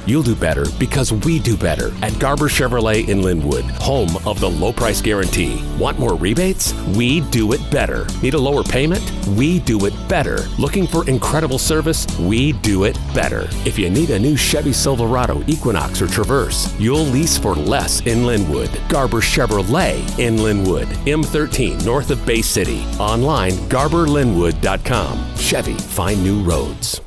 You'll do better because we do better at Garber Chevrolet in Linwood, home of the low price guarantee. Want more rebates? We do it better. Need a lower payment? We do it better. Looking for incredible service? We do it better. If you need a new Chevy Silverado, Equinox, or Traverse, you'll lease for less in Linwood. Garber Chevrolet in Linwood, M13 north of Bay City. Online, garberlinwood.com. Chevy, find new roads.